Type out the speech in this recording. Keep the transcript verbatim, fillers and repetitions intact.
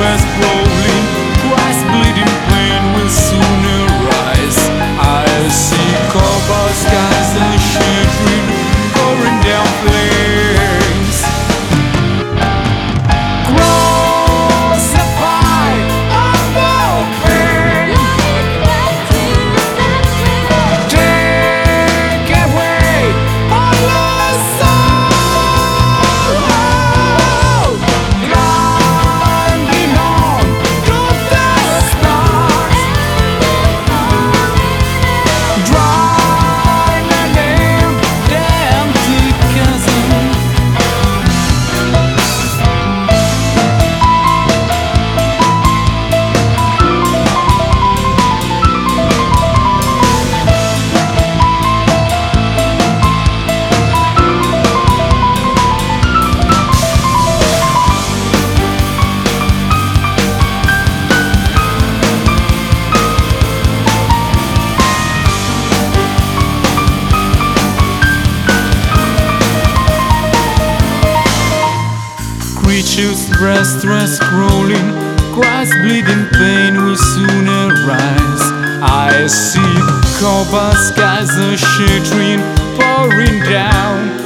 stress rolling, Christ bleeding pain will soon arise. I see copper skies and shivering, pouring down flames. Crucify all the pain, take away all our sorrow. Climbing on to the stars, driving in the empty chasm. Creatures restless crawling, Christ bleeding pain will soon arise. I see copper skies are shattering, pouring down.